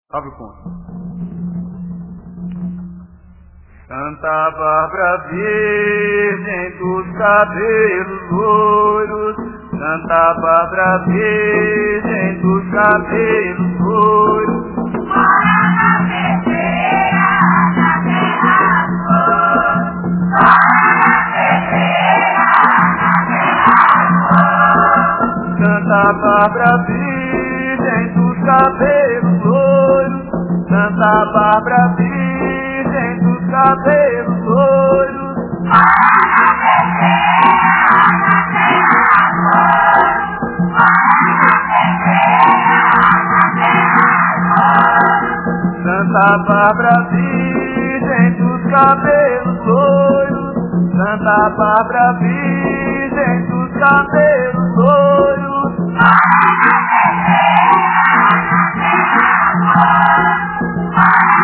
Abre o conto. Santa Bárbara Virgem dos cabelos loiros, Santa Bárbara Virgem dos cabelos loiros, mora na terceira, na terra do ouro, mora na terceira, na terra do ouro. Santa Bárbara Virgem dos cabelos loiros, Santa Bárbara Virgem dos cabelos loiros, mora na terceira, na terra do ouro, mora na terceira, na terra do ouro. Santa Bárbara Virgem dos cabelos loiros, Santa Bárbara Virgem dos cabelos loiros, mora na terceira, na terra do ouro, mora